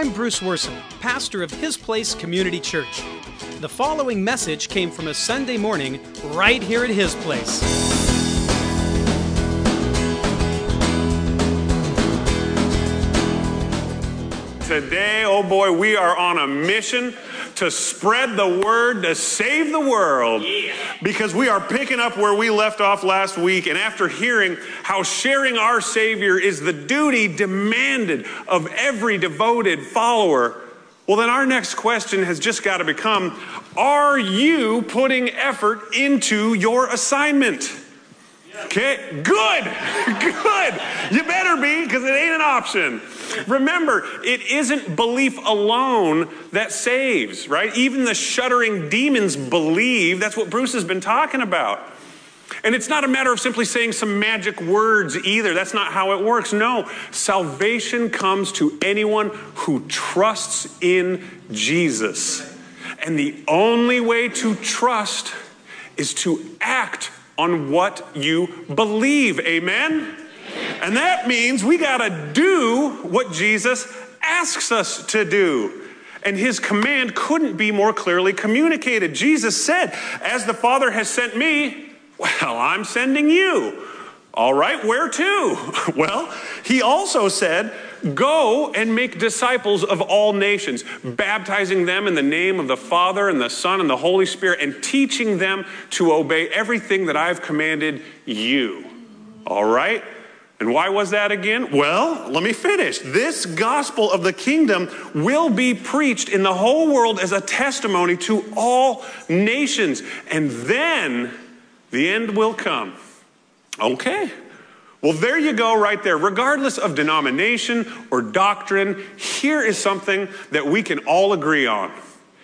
I'm Bruce Worson, pastor of His Place Community Church. The following message came from a Sunday morning right here at His Place. Today, oh boy, we are on a mission to spread the word, to save the world. Yeah. Because we are picking up where we left off last week, and after hearing how sharing our Savior is the duty demanded of every devoted follower, well, then our next question has just got to become, are you putting effort into your assignment? Okay, good. You better be, because it ain't an option. Remember, it isn't belief alone that saves, right? Even the shuddering demons believe. That's what Bruce has been talking about. And it's not a matter of simply saying some magic words either. That's not how it works. No, salvation comes to anyone who trusts in Jesus. And the only way to trust is to act on what you believe. Amen? And that means we got to do what Jesus asks us to do. And his command couldn't be more clearly communicated. Jesus said, as the Father has sent me, well, I'm sending you. All right, where to? Well, he also said, go and make disciples of all nations, baptizing them in the name of the Father and the Son and the Holy Spirit, and teaching them to obey everything that I've commanded you. All right? And why was that again? Well, let me finish. This gospel of the kingdom will be preached in the whole world as a testimony to all nations. And then the end will come. Okay. Well, there you go right there. Regardless of denomination or doctrine, here is something that we can all agree on.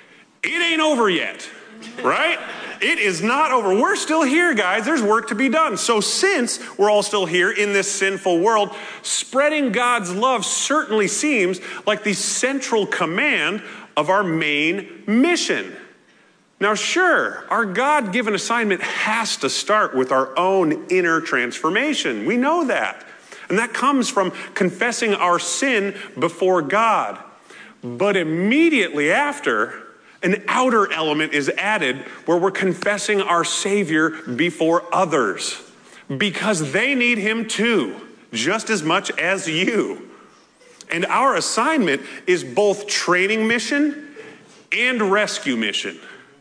It ain't over yet, right? It is not over. We're still here, guys. There's work to be done. So since we're all still here in this sinful world, spreading God's love certainly seems like the central command of our main mission. Now, sure, our God-given assignment has to start with our own inner transformation. We know that. And that comes from confessing our sin before God. But immediately after, an outer element is added where we're confessing our Savior before others. Because they need him too, just as much as you. And our assignment is both training mission and rescue mission.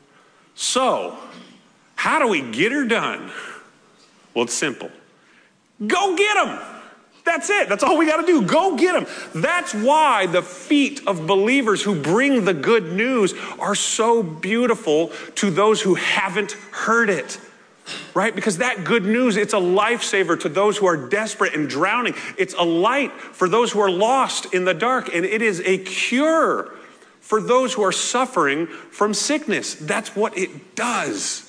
So, how do we get her done? Well, it's simple. Go get them. That's it. That's all we got to do. Go get them. That's why the feet of believers who bring the good news are so beautiful to those who haven't heard it. Right? Because that good news, it's a lifesaver to those who are desperate and drowning. It's a light for those who are lost in the dark. And it is a cure for those who are suffering from sickness. That's what it does.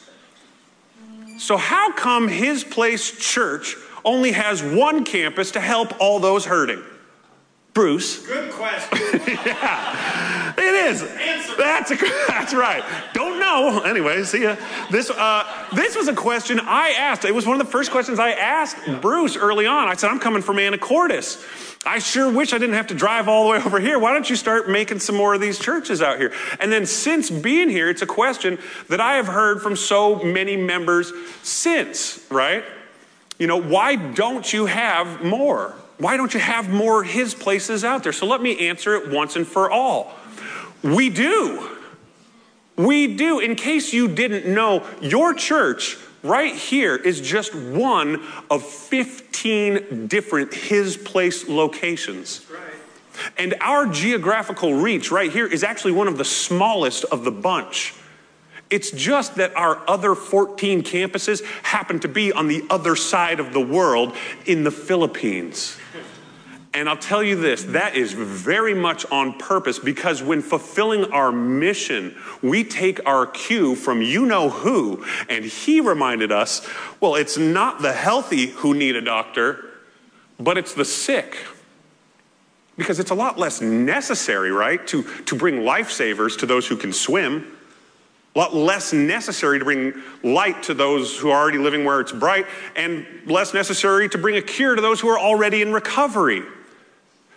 So how come His Place Church only has one campus to help all those hurting? Bruce? Good question. Yeah, it is. Answer. That's right. Don't know. Anyway, see ya. This was a question I asked. It was one of the first questions I asked Bruce early on. I said, I'm coming from Anacortes. I sure wish I didn't have to drive all the way over here. Why don't you start making some more of these churches out here? And then since being here, it's a question that I have heard from so many members since, right? You know, why don't you have more? Why don't you have more His Places out there? So let me answer it once and for all. We do. We do. In case you didn't know, your church right here is just one of 15 different His Place locations. Right. And our geographical reach right here is actually one of the smallest of the bunch. It's just that our other 14 campuses happen to be on the other side of the world in the Philippines. And I'll tell you this, that is very much on purpose, because when fulfilling our mission, we take our cue from you-know-who, and he reminded us, well, it's not the healthy who need a doctor, but it's the sick. Because it's a lot less necessary, right, to bring lifesavers to those who can swim. A lot less necessary to bring light to those who are already living where it's bright, and less necessary to bring a cure to those who are already in recovery.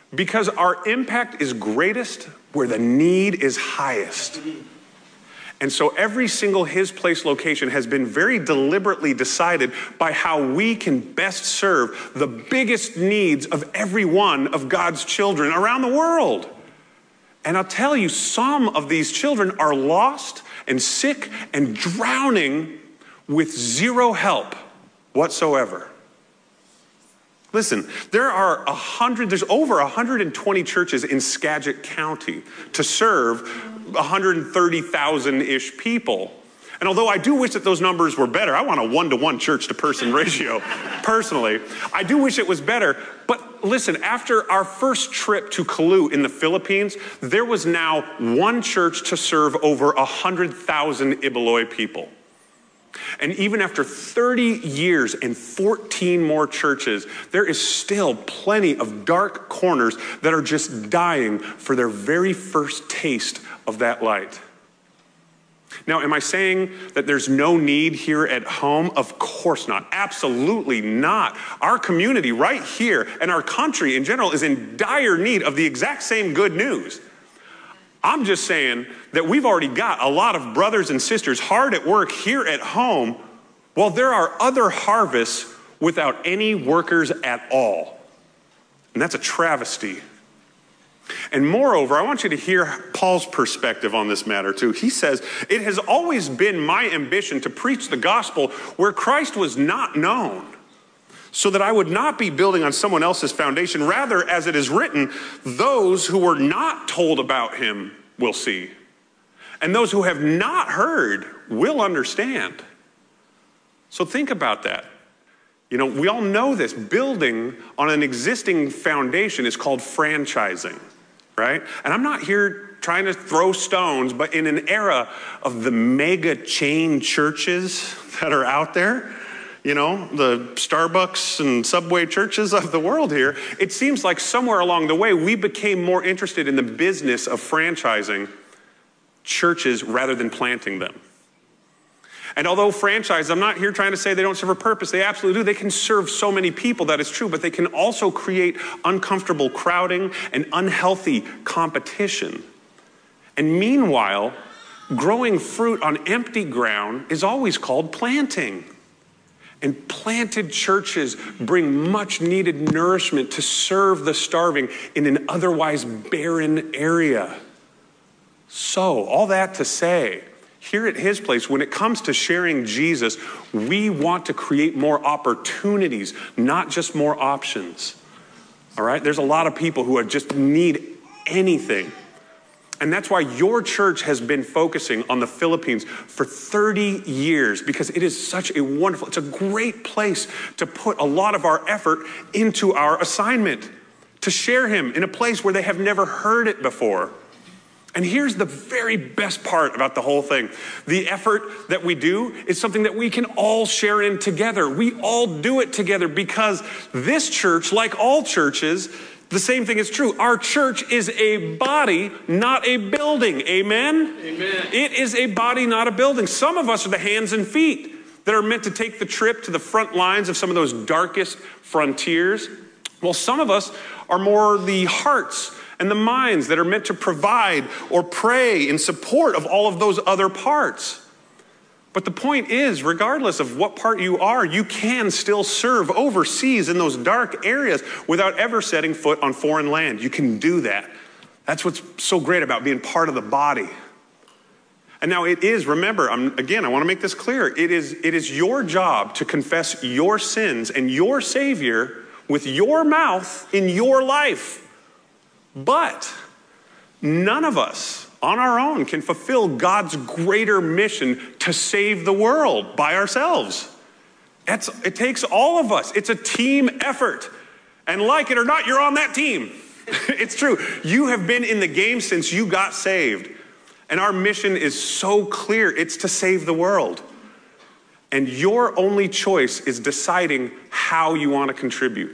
Because our impact is greatest where the need is highest. And so every single His Place location has been very deliberately decided by how we can best serve the biggest needs of every one of God's children around the world. And I'll tell you, some of these children are lost and sick and drowning with zero help whatsoever. Listen, there's over 120 churches in Skagit County to serve 130,000-ish people. And although I do wish that those numbers were better, I want a 1-to-1 church-to-person ratio, personally. I do wish it was better. But listen, after our first trip to Kalu in the Philippines, there was now one church to serve over 100,000 Ibaloi people. And even after 30 years and 14 more churches, there is still plenty of dark corners that are just dying for their very first taste of that light. Now, am I saying that there's no need here at home? Of course not. Absolutely not. Our community right here and our country in general is in dire need of the exact same good news. I'm just saying that we've already got a lot of brothers and sisters hard at work here at home, while there are other harvests without any workers at all. And that's a travesty. And moreover, I want you to hear Paul's perspective on this matter too. He says, "It has always been my ambition to preach the gospel where Christ was not known, so that I would not be building on someone else's foundation. Rather, as it is written, those who were not told about him will see, and those who have not heard will understand." So think about that. You know, we all know this. Building on an existing foundation is called franchising, right? And I'm not here trying to throw stones, but in an era of the mega chain churches that are out there, you know, the Starbucks and Subway churches of the world here, it seems like somewhere along the way we became more interested in the business of franchising churches rather than planting them. And although franchise, I'm not here trying to say they don't serve a purpose. They absolutely do. They can serve so many people, that is true, but they can also create uncomfortable crowding and unhealthy competition. And meanwhile, growing fruit on empty ground is always called planting. And planted churches bring much needed nourishment to serve the starving in an otherwise barren area. So, all that to say, here at His Place, when it comes to sharing Jesus, we want to create more opportunities, not just more options. All right? There's a lot of people who just need anything. And that's why your church has been focusing on the Philippines for 30 years, because it is such a wonderful, it's a great place to put a lot of our effort into our assignment, to share Him in a place where they have never heard it before. And here's the very best part about the whole thing. The effort that we do is something that we can all share in together. We all do it together because this church, like all churches, the same thing is true. Our church is a body, not a building. Amen? Amen. It is a body, not a building. Some of us are the hands and feet that are meant to take the trip to the front lines of some of those darkest frontiers. Well, some of us are more the hearts and the minds that are meant to provide or pray in support of all of those other parts. But the point is, regardless of what part you are, you can still serve overseas in those dark areas without ever setting foot on foreign land. You can do that. That's what's so great about being part of the body. And now it is, remember, again, I want to make this clear. It is your job to confess your sins and your Savior with your mouth in your life. But none of us on our own can fulfill God's greater mission to save the world by ourselves. It takes all of us. It's a team effort. And like it or not, you're on that team. It's true. You have been in the game since you got saved. And our mission is so clear. It's to save the world. And your only choice is deciding how you want to contribute.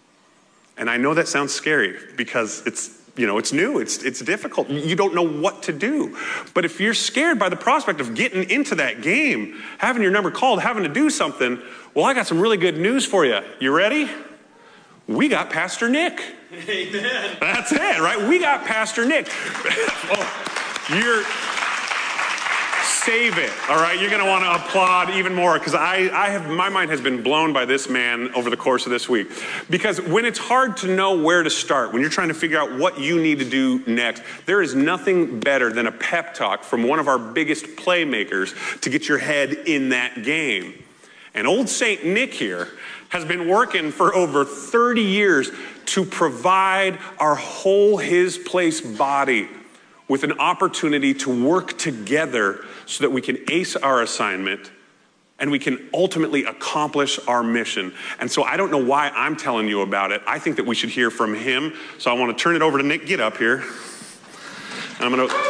And I know that sounds scary because it's new, it's difficult. You don't know what to do. But if you're scared by the prospect of getting into that game, having your number called, having to do something, well, I got some really good news for you. You ready? We got Pastor Nick. Amen. That's it, right? We got Pastor Nick. Save it, all right? You're going to want to applaud even more because my mind has been blown by this man over the course of this week. Because when it's hard to know where to start, when you're trying to figure out what you need to do next, there is nothing better than a pep talk from one of our biggest playmakers to get your head in that game. And old Saint Nick here has been working for over 30 years to provide our whole His Place body with an opportunity to work together so that we can ace our assignment and we can ultimately accomplish our mission. And so I don't know why I'm telling you about it. I think that we should hear from him. So I want to turn it over to Nick. Get up here. And I'm going to...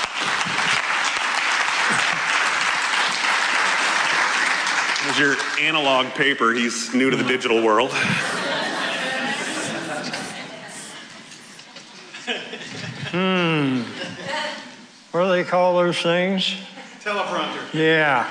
Here's your analog paper. He's new to the digital world. What do they call those things? Teleprompter. Yeah.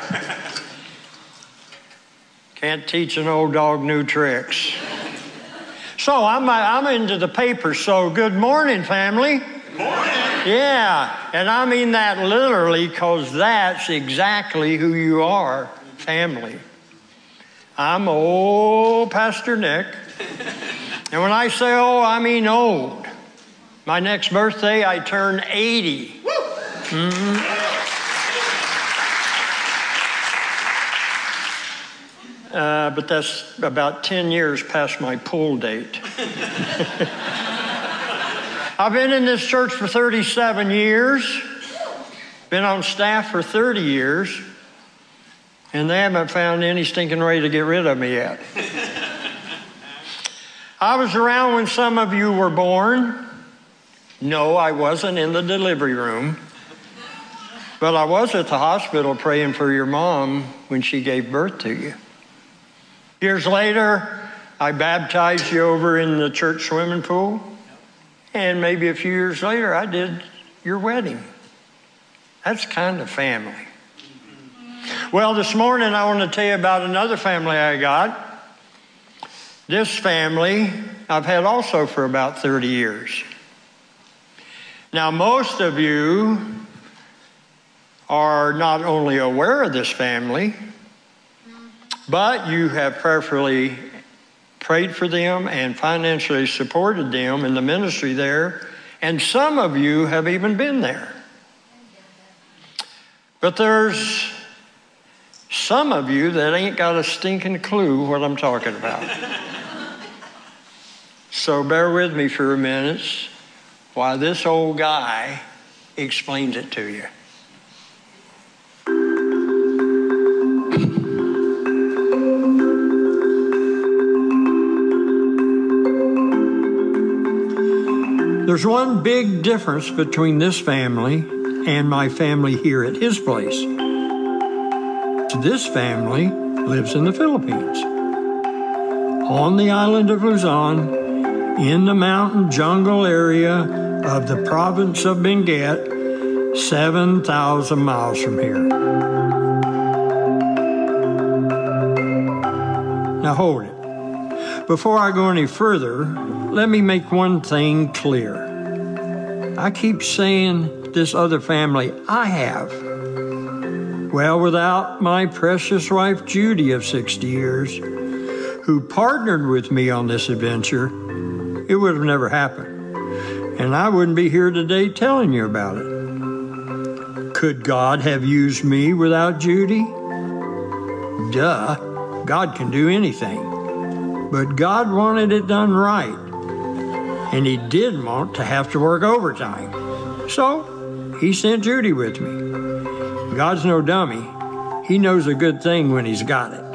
Can't teach an old dog new tricks. So I'm into the paper, so good morning, family. Good morning. Yeah, and I mean that literally because that's exactly who you are, family. I'm old Pastor Nick. And when I say old, I mean old. My next birthday, I turn 80. Woo! Mm-hmm. But that's about 10 years past my pool date. I've been in this church for 37 years, been on staff for 30 years, and they haven't found any stinking way to get rid of me yet. I was around when some of you were born. No, I wasn't in the delivery room. But I was at the hospital praying for your mom when she gave birth to you. Years later, I baptized you over in the church swimming pool. And maybe a few years later, I did your wedding. That's kind of family. Well, this morning, I want to tell you about another family I got. This family I've had also for about 30 years. Now, most of you are not only aware of this family, but you have prayerfully prayed for them and financially supported them in the ministry there, and some of you have even been there. But there's some of you that ain't got a stinking clue what I'm talking about. So bear with me for a minute while this old guy explains it to you. There's one big difference between this family and my family here at His Place. This family lives in the Philippines, on the island of Luzon, in the mountain jungle area of the province of Benguet, 7,000 miles from here. Now hold it. Before I go any further, let me make one thing clear. I keep saying this other family I have. Well, without my precious wife Judy of 60 years, who partnered with me on this adventure, it would have never happened. And I wouldn't be here today telling you about it. Could God have used me without Judy? Duh. God can do anything. But God wanted it done right. And He didn't want to have to work overtime. So He sent Judy with me. God's no dummy. He knows a good thing when He's got it.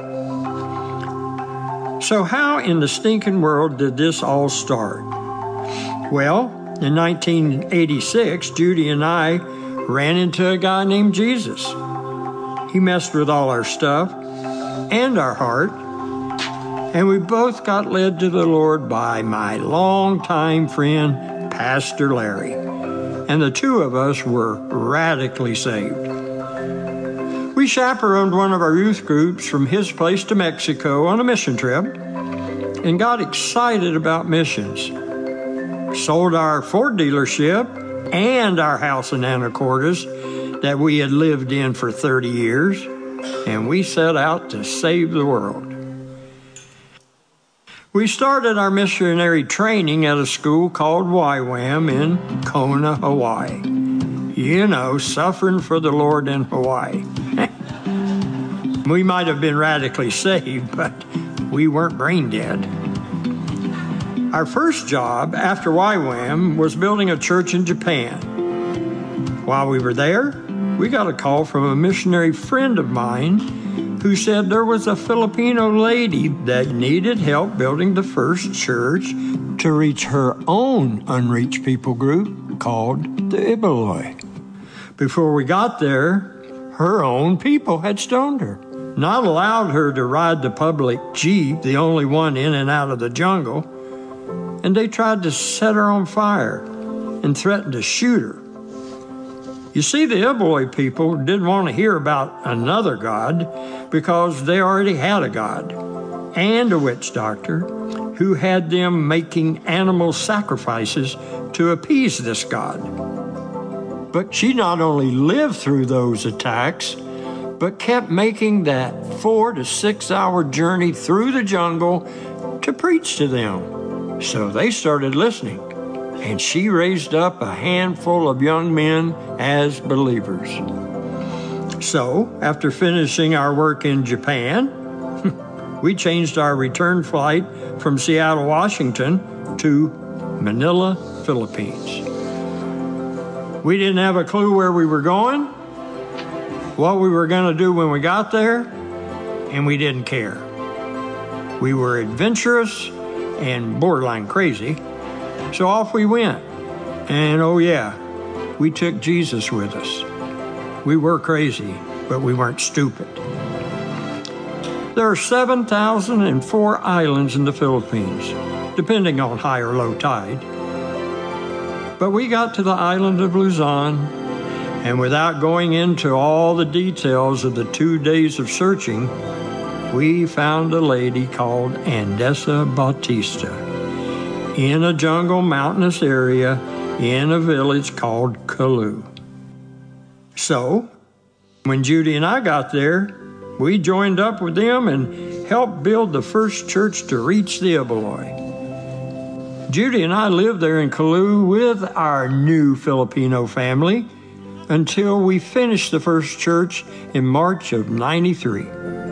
So how in the stinking world did this all start? Well, in 1986, Judy and I ran into a guy named Jesus. He messed with all our stuff and our heart, and we both got led to the Lord by my longtime friend, Pastor Larry. And the two of us were radically saved. We chaperoned one of our youth groups from His Place to Mexico on a mission trip and got excited about missions. sold our Ford dealership and our house in Anacortes that we had lived in for 30 years, and we set out to save the world. We started our missionary training at a school called YWAM in Kona, Hawaii. You know, suffering for the Lord in Hawaii. We might have been radically saved, but we weren't brain dead. Our first job after YWAM was building a church in Japan. While we were there, we got a call from a missionary friend of mine who said there was a Filipino lady that needed help building the first church to reach her own unreached people group called the Ibaloi. Before we got there, her own people had stoned her, not allowed her to ride the public jeep, the only one in and out of the jungle, and they tried to set her on fire and threatened to shoot her. You see, the Ibaloi people didn't want to hear about another god because they already had a god and a witch doctor who had them making animal sacrifices to appease this god. But she not only lived through those attacks, but kept making that 4 to 6 hour journey through the jungle to preach to them. So they started listening, and she raised up a handful of young men as believers. So, after finishing our work in Japan, we changed our return flight from Seattle, Washington to Manila, Philippines. We didn't have a clue where we were going, what we were going to do when we got there, and we didn't care. We were adventurous and borderline crazy, so off we went. And oh yeah, we took Jesus with us. We were crazy, but we weren't stupid. There are 7,004 islands in the Philippines, depending on high or low tide. But we got to the island of Luzon, and without going into all the details of the 2 days of searching, we found a lady called Andessa Bautista in a jungle mountainous area in a village called Kalu. So, when Judy and I got there, we joined up with them and helped build the first church to reach the Ibaloi. Judy and I lived there in Kalu with our new Filipino family until we finished the first church in March of '93.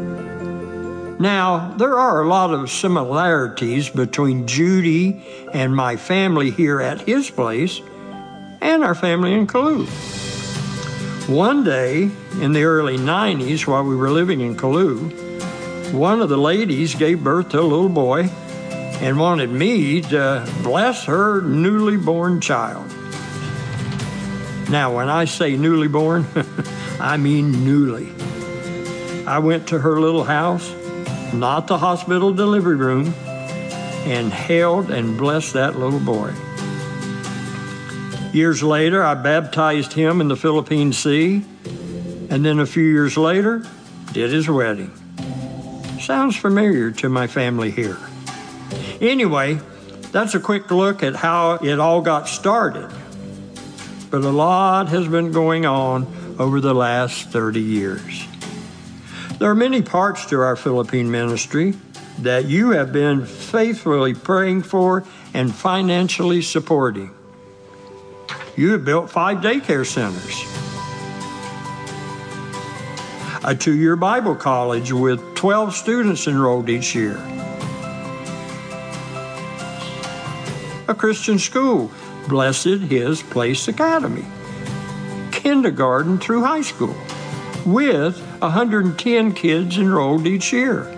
Now, there are a lot of similarities between Judy and my family here at his place and our family in Kalu. One day in the early 90s, while we were living in Kalu, one of the ladies gave birth to a little boy and wanted me to bless her newly born child. Now, when I say newly born, I mean newly. I went to her little house, not the hospital delivery room, and held and blessed that little boy. Years later, I baptized him in the Philippine Sea, and then a few years later, did his wedding. Sounds familiar to my family here. Anyway, that's a quick look at how it all got started. But a lot has been going on over the last 30 years. There are many parts to our Philippine ministry that you have been faithfully praying for and financially supporting. You have built 5 daycare centers, a 2-year Bible college with 12 students enrolled each year, a Christian school, Blessed His Place Academy, kindergarten through high school, with 110 kids enrolled each year,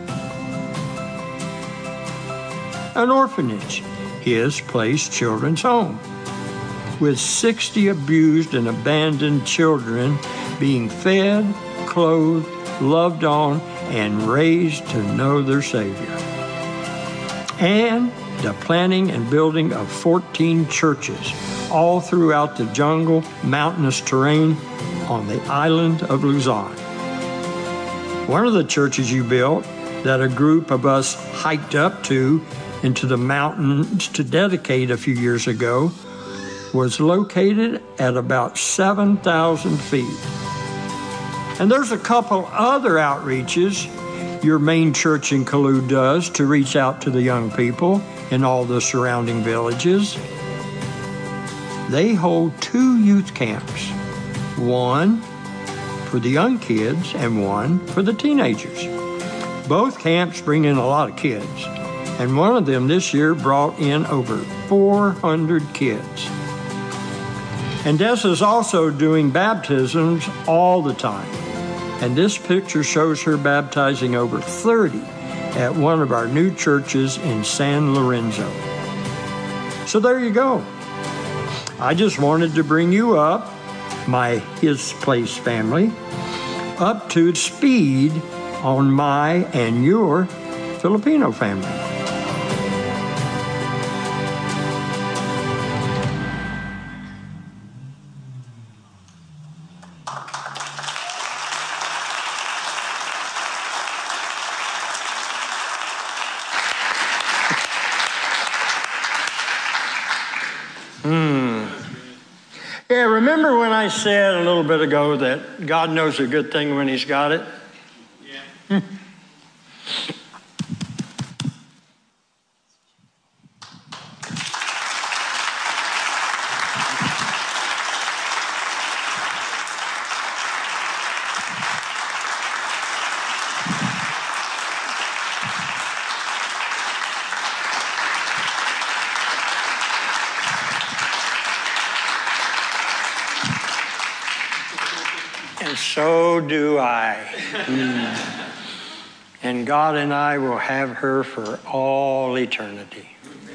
an orphanage, His Place Children's Home, with 60 abused and abandoned children being fed, clothed, loved on, and raised to know their Savior. And the planning and building of 14 churches all throughout the jungle, mountainous terrain on the island of Luzon. One of the churches you built that a group of us hiked up to into the mountains to dedicate a few years ago was located at about 7,000 feet. And there's a couple other outreaches your main church in Kaloo does to reach out to the young people in all the surrounding villages. They hold 2 youth camps, one for the young kids and one for the teenagers. Both camps bring in a lot of kids, and one of them this year brought in over 400 kids. And Des is also doing baptisms all the time. And this picture shows her baptizing over 30 at one of our new churches in San Lorenzo. So there you go. I just wanted to bring you up, my His Place family, up to speed on my and your Filipino family. Yeah, remember when I said a little bit ago that God knows a good thing when He's got it? Yeah. And so do I. And God and I will have her for all eternity.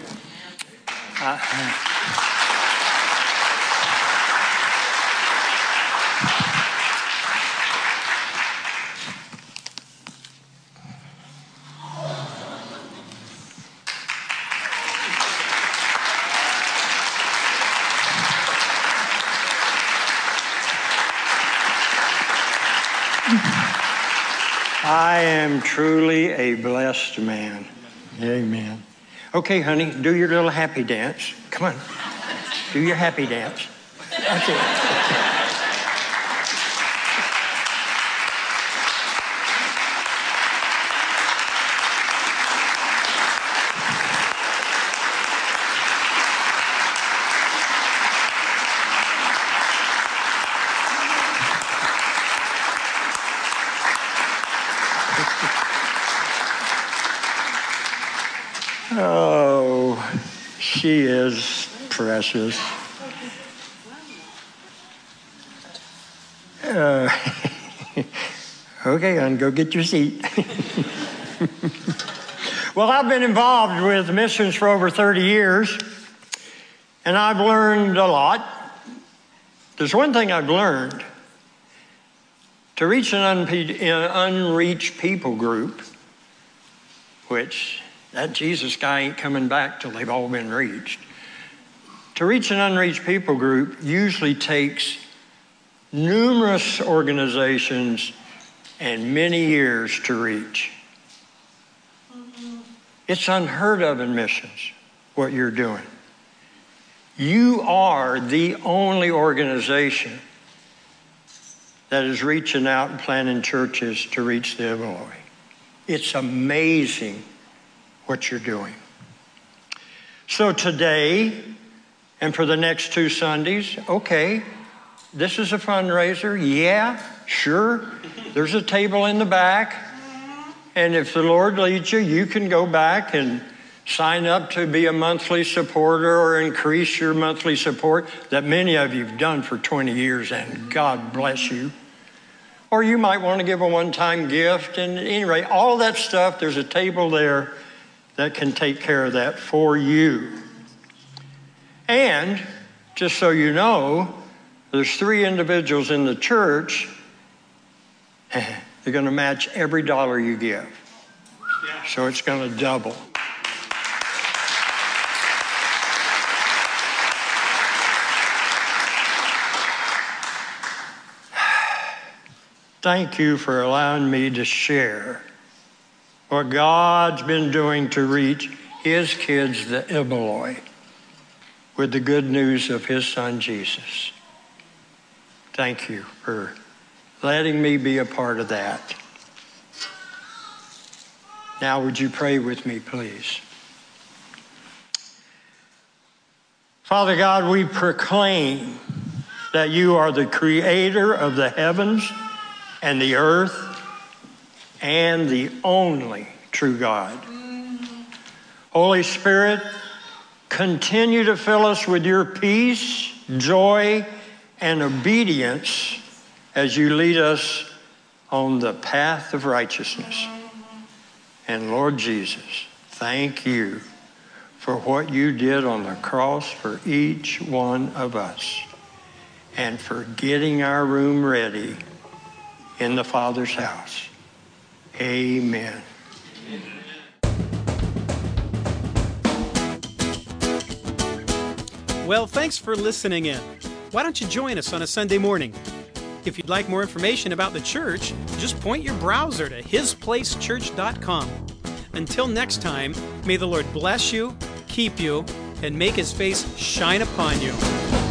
I am truly a blessed man. Amen. Okay, honey, do your little happy dance. Come on. Do your happy dance. That's it. Oh, she is precious. Okay, hon, go get your seat. Well, I've been involved with missions for over 30 years, and I've learned a lot. There's one thing I've learned. To reach an unreached people group, which that Jesus guy ain't coming back till they've all been reached. To reach an unreached people group usually takes numerous organizations and many years to reach. It's unheard of in missions, what you're doing. You are the only organization that is reaching out and planting churches to reach the Illinois. It's amazing what you're doing. So today, and for the next 2 Sundays, okay, this is a fundraiser. Yeah, sure. There's a table in the back. And if the Lord leads you, you can go back and sign up to be a monthly supporter or increase your monthly support that many of you have done for 20 years, and God bless you. Or you might want to give a one-time gift. And anyway, all that stuff, there's a table there that can take care of that for you. And just so you know, there's 3 individuals in the church. They're going to match every dollar you give. So it's going to double. Thank you for allowing me to share what God's been doing to reach his kids, the Ibaloi, with the good news of his son, Jesus. Thank you for letting me be a part of that. Now, would you pray with me, please? Father God, we proclaim that you are the creator of the heavens and the earth and the only true God. Holy Spirit, continue to fill us with your peace, joy, and obedience as you lead us on the path of righteousness. And Lord Jesus, thank you for what you did on the cross for each one of us and for getting our room ready in the Father's house. Amen. Well, thanks for listening in. Why don't you join us on a Sunday morning? If you'd like more information about the church, just point your browser to hisplacechurch.com. Until next time, may the Lord bless you, keep you, and make his face shine upon you.